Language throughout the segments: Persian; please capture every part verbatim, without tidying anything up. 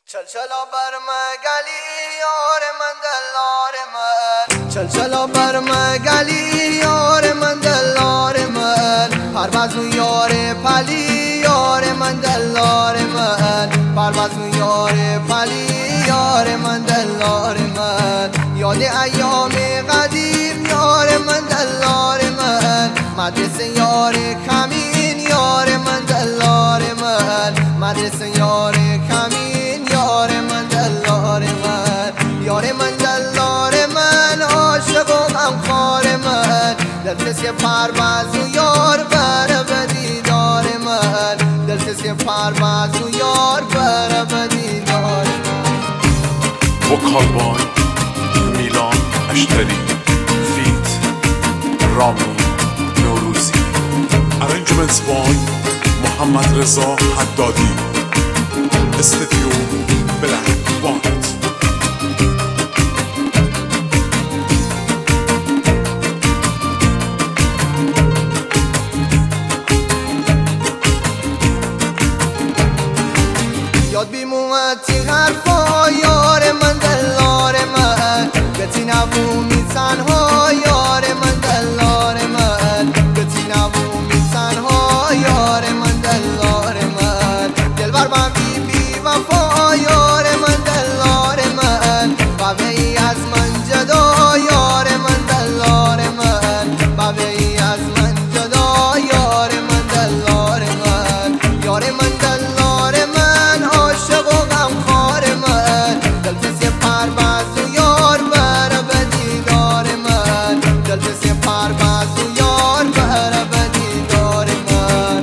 چل چلا بر مگلی یار من دلار من، چل چلا بر مگلی یار من دلار من، پروازون یار پلی یار من دلار من، پروازون یار پلی یار من دلار من، یاد ایام قدیم یار من دلار من، مدرسه یار کمین یار من دلار من، مدرسه یار کمین یار من دلار من، یار من دلار من، عاشق و غمخوار من، دلکش پرواز و یار بر بدیدار من، دلکش پرواز و یار بر بدیدار من. وکال بای میلان اشتری، فیت رامی نوروزی، ارنجمنتس بای محمد رضا حدادی، استودیو بلک وایت. یاد بیمومتی حرفا یار من دلار من، گتی نبومی تنها یار من دلار من، گتی نبومی تنها یار من دلار من، دلبر من بی بی وفا یار من دلار من، بابه ای از من جدا یار من دلار من، بابه ای از من جدا یار من دلار من، یار من دلار من، عاشق و غمخوار من، دلکش پرواز و یار بر بدیدار من، دلکش پرواز و یار بر بدیدار من.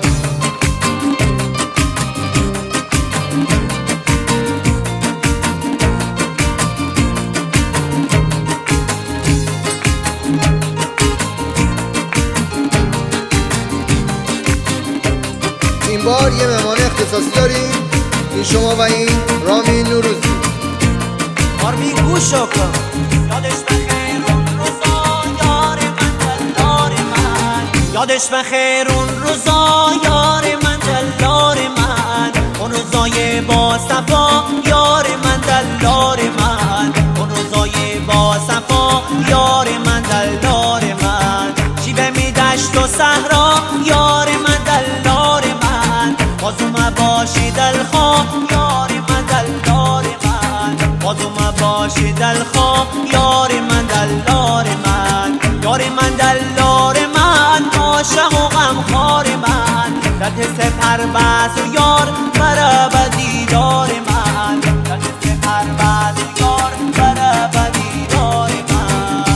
این بار یه مهمان اختصاصی داریم، این شما و این رامی نوروزی. آرمی گوش کن، یادش بخیر اون روزا یار من دلار من، یادش بخیر اون روزا یار من دلار من، اون روزای با صفا یار من دلار من، اون روزای با صفا یار من دلار من، شیبه می دشت و صحرا یار من دلار من، بازم باشی دلخواه یار من دلار من، بازم باشی دلخواه یار من دلار من، یار من دلار من، عاشق و غمخوار من، دلکش پرواز و یار بر بدیدار من، دلکش پرواز و یار بر بدیدار من.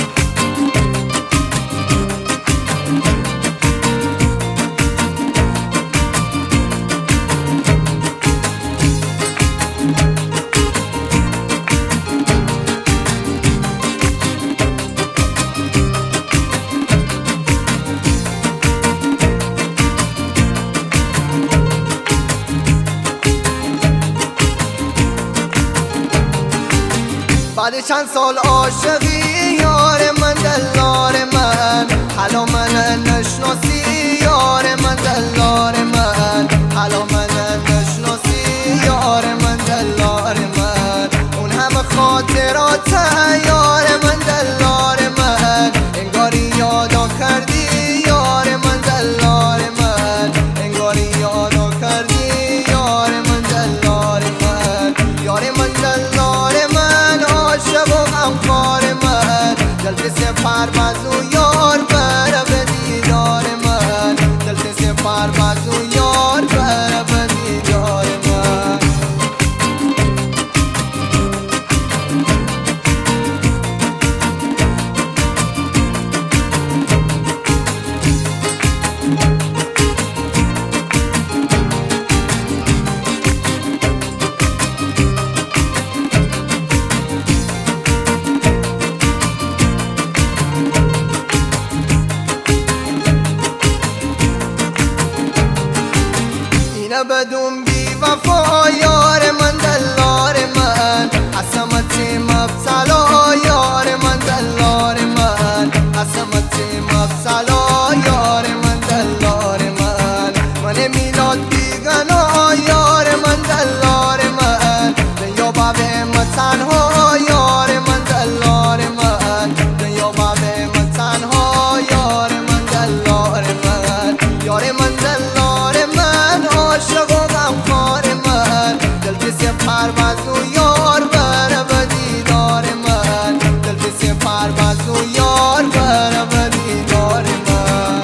بعد چند سال عاشقی یار من دلار من، حالا من نشناسی یار من دلار من، حالا من نشناسی یار من دلار من، اون همه خاطرات یار من دلار من، انگاری یادا کردی یار من دلار من، انگاری یادا کردی یار من دلار من، یار من دلار من، عاشق و غمخوار من، دلکش پرواز و یار بر بدیدار من، دلکش پرواز و یار بر بدیدار من. دلپسی پرواز و یار بره به دیدار من دلپسی پرواز و یار بره به دیدار من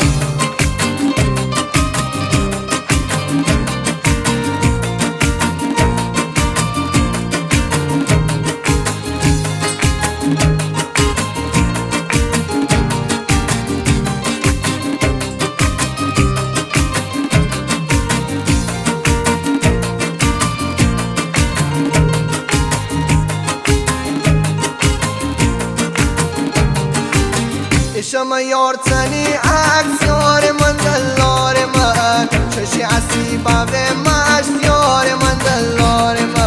شما یار تنی عکس یار من دلار من چشی عصیبه به مشت یار من دلار من